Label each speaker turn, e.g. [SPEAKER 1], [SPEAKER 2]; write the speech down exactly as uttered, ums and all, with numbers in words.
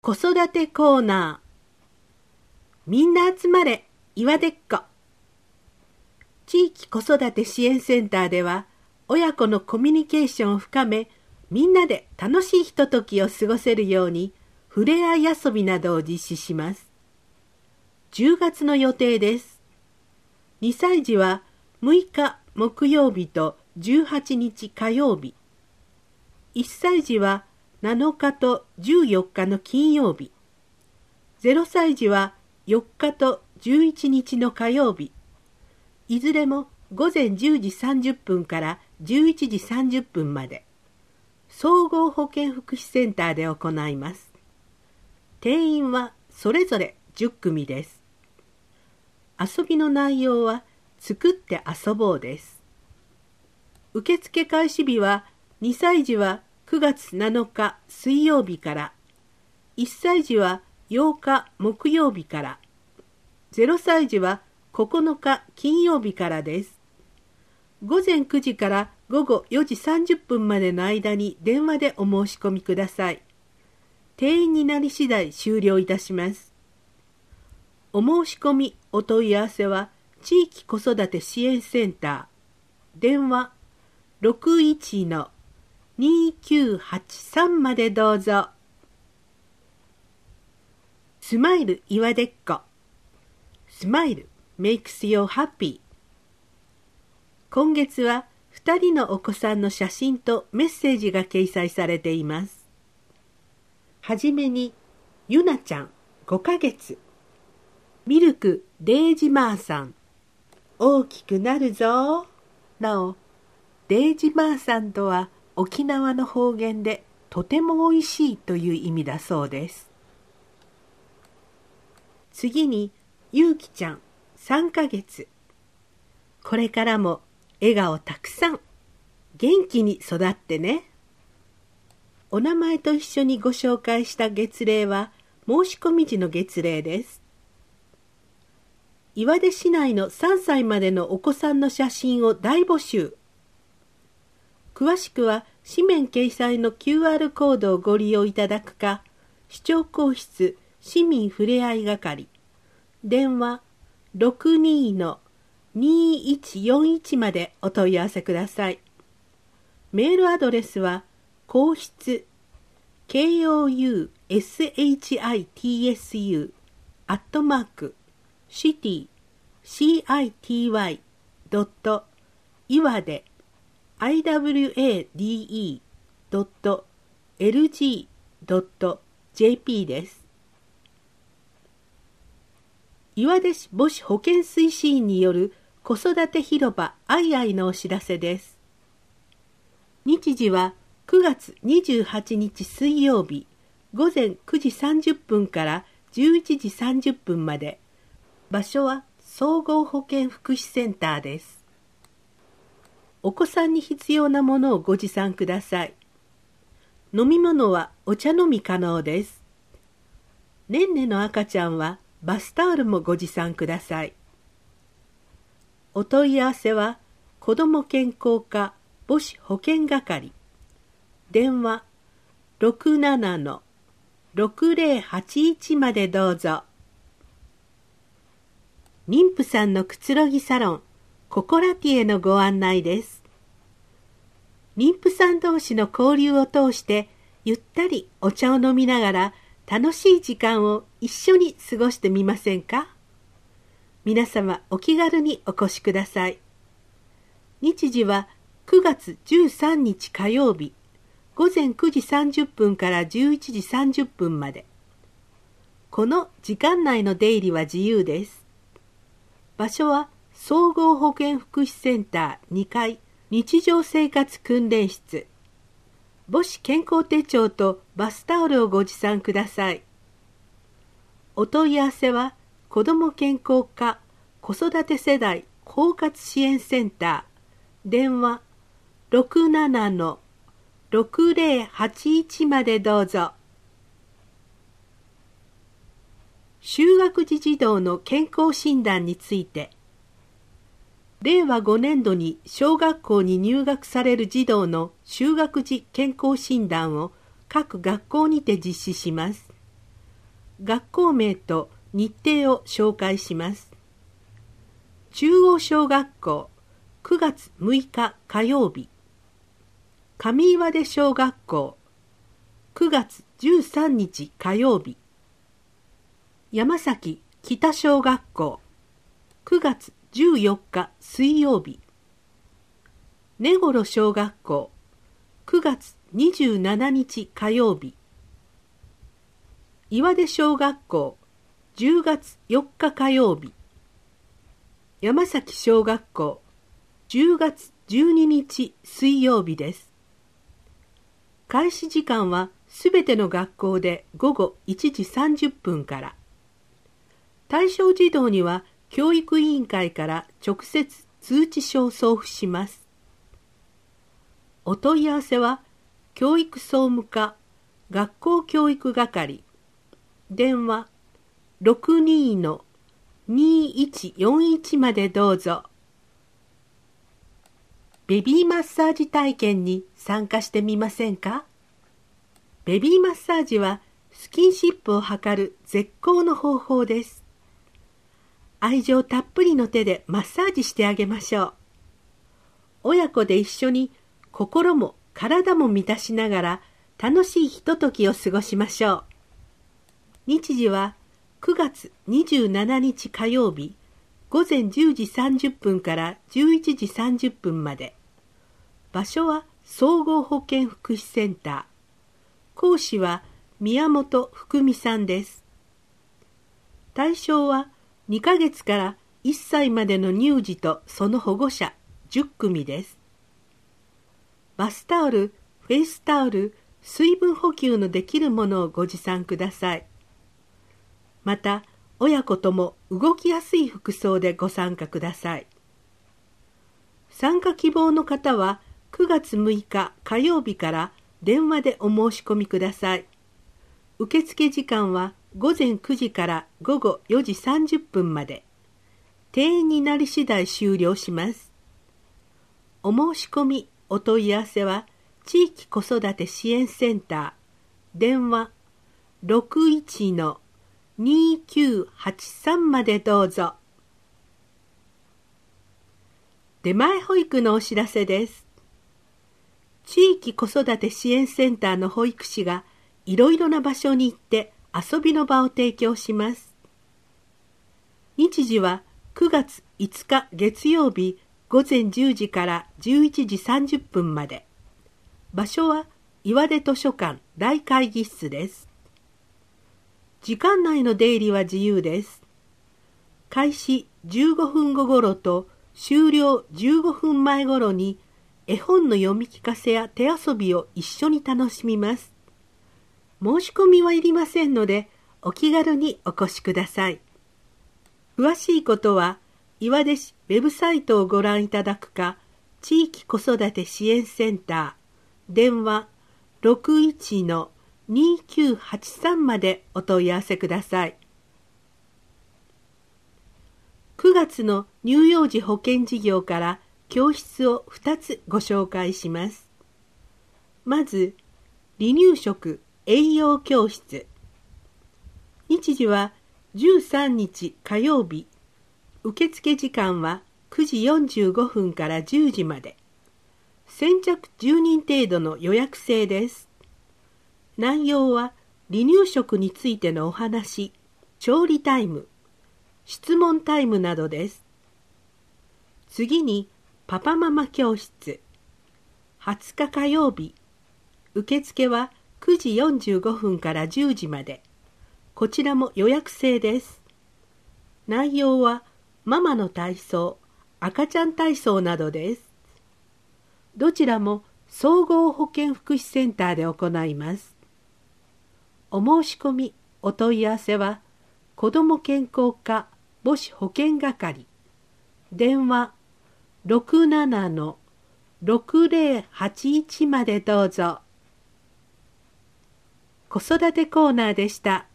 [SPEAKER 1] 子育てコーナー。みんな集まれ、岩でっこ。地域子育て支援センターでは、親子のコミュニケーションを深め、みんなで楽しいひとときを過ごせるように、ふれあい遊びなどを実施します。じゅうがつの予定です。にさい児はむいか木曜日とじゅうはちにち火曜日。いっさい児はなのかとじゅうよっかの金曜日。ゼロさい児はよっかとじゅういちにちの火曜日。いずれもごぜんじゅうじさんじゅっぷんからじゅういちじさんじゅっぷんまで。総合保健福祉センターで行います。定員はそれぞれじゅっくみです。遊びの内容は作って遊ぼうです。受付開始日はにさい児はくがつなのか水曜日から、いっさい児はようか木曜日から、ゼロさい児はここのか金曜日からです。ごぜんくじからごごよじさんじゅっぷんまでの間に電話でお申し込みください。定員になり次第終了いたします。お申し込みお問い合わせは地域子育て支援センター、電話 ろくいちのにきゅうはちさん までどうぞ。スマイル岩でっこ。スマイル makes you happy。 今月はふたりのお子さんの写真とメッセージが掲載されています。はじめに、ゆなちゃんごかげつ。ミルクデイジマーさん。大きくなるぞ。なお、デイジマーさんとは沖縄の方言でとてもおいしいという意味だそうです。次に、ゆうきちゃんさんかげつ。これからも笑顔たくさん、元気に育ってね。お名前と一緒にご紹介した月齢は申し込み時の月齢です。岩出市内のさんさいまでのお子さんの写真を大募集。詳しくは紙面掲載の キューアール コードをご利用いただくか、市長公室市民ふれあい係、電話 ろくにのにいちよんいち までお問い合わせください。メールアドレスは公室 ケーオーユーエスエイチアイティーエスユー アットマークシティ シーアイティーワイ ドット岩出 アイダブリューエーディーイー ドットエルジー ドット ジェーピー です。岩出市母子保健推進員による子育て広場アイアイのお知らせです。日時はくがつにじゅうはちにち水曜日ごぜんくじさんじゅっぷんからじゅういちじさんじゅっぷんまで。場所は総合保健福祉センターです。お子さんに必要なものをご持参ください。飲み物はお茶飲み可能です。ねんねの赤ちゃんはバスタオルもご持参ください。お問い合わせは子ども健康課母子保健係、電話 ろくななのろくぜろはちいち までどうぞ。妊婦さんのくつろぎサロンココラティエのご案内です。妊婦さん同士の交流を通してゆったりお茶を飲みながら楽しい時間を一緒に過ごしてみませんか。皆様お気軽にお越しください。日時はくがつじゅうさんにち火曜日ごぜんくじさんじゅっぷんからじゅういちじさんじゅっぷんまで。この時間内の出入りは自由です。場所は総合保健福祉センターにかい日常生活訓練室。母子健康手帳とバスタオルをご持参ください。お問い合わせは子ども健康課子育て世代包括支援センター、電話 ろくななのろくぜろはちいち までどうぞ。就学時児童の健康診断について。れいわごねんどに小学校に入学される児童の就学時健康診断を各学校にて実施します。 学校名と日程を紹介します。中央小学校くがつむいか火曜日。上岩出小学校くがつじゅうさんにち火曜日。山崎北小学校くがつじゅうよっか水曜日。根頃小学校くがつにじゅうしちにち火曜日。岩出小学校じゅうがつよっか火曜日。山崎小学校じゅうがつじゅうににち水曜日です。開始時間はすべての学校でごごいちじさんじゅっぷんから。対象児童には教育委員会から直接通知書を送付します。お問い合わせは教育総務課学校教育係電話 ろくにーのにーいちよんいち までどうぞ。ベビーマッサージ体験に参加してみませんか？ベビーマッサージはスキンシップを図る絶好の方法です。愛情たっぷりの手でマッサージしてあげましょう。親子で一緒に心も体も満たしながら楽しいひとときを過ごしましょう。日時はくがつにじゅうしちにち火曜日ごぜんじゅうじさんじゅっぷんからじゅういちじさんじゅっぷんまで。場所は総合保健福祉センター。講師は宮本福美さんです。対象はにかげつからいっさいまでの乳児とその保護者じゅっくみです。バスタオル、フェイスタオル、水分補給のできるものをご持参ください。また、親子とも動きやすい服装でご参加ください。参加希望の方はくがつむいか火曜日から電話でお申し込みください。受付時間はごぜんくじからごごよじさんじゅっぷんまで。定員になり次第終了します。お申し込み、お問い合わせは地域子育て支援センター電話 ろくいちのにーきゅうはちさん までどうぞ。出前保育のお知らせです。地域子育て支援センターの保育士がいろいろな場所に行って遊びの場を提供します。日時はくがついつか月曜日ごぜんじゅうじからじゅういちじさんじゅっぷんまで。場所は岩出図書館大会議室です。時間内の出入りは自由です。開始じゅうごふんご頃と終了じゅうごふんまえ頃に絵本の読み聞かせや手遊びを一緒に楽しみます。申し込みはいりませんので、お気軽にお越しください。詳しいことは、岩出市ウェブサイトをご覧いただくか、地域子育て支援センター、電話 ろくいちのにーきゅうはちさん までお問い合わせください。くがつの乳幼児保健事業から教室をふたつご紹介します。まず、離乳食栄養教室。日時はじゅうさんにち火曜日。受付時間はくじよんじゅうごふんからじゅうじまで。先着じゅうにん程度の予約制です。内容は離乳食についてのお話、調理タイム、質問タイムなどです。次にパパママ教室。はつか火曜日。受付はくじよんじゅうごふんからじゅうじまで。こちらも予約制です。内容はママの体操、赤ちゃん体操などです。どちらも総合保健福祉センターで行います。お申し込み、お問い合わせは子ども健康課母子保健係電話 ろくななのろくぜろはちいち までどうぞ。子育てコーナーでした。